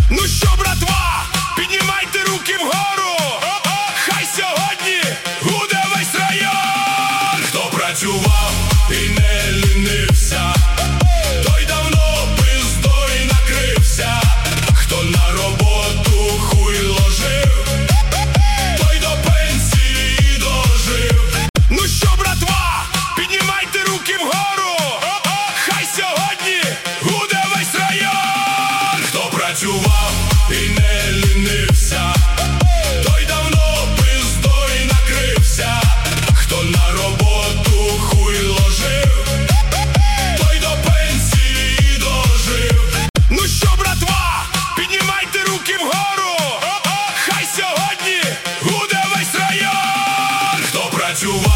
Ну що, братва, піднімайте руки вгору. Хай сьогодні гуде весь район. Хто працював і не лінився, той давно пиздой накрився. Хто на роботу хуй ложив, той до пенсії дожив. Ну що, братва, піднімайте руки вгору. Хай сьогодні гуде весь район. Хто працював і не лінився, той давно пиздой накрився. Хто на роботу хуй ложив, той до пенсії дожив. Ну що, братва, піднімайте руки вгору. Хай сьогодні гуде весь район. Хто працював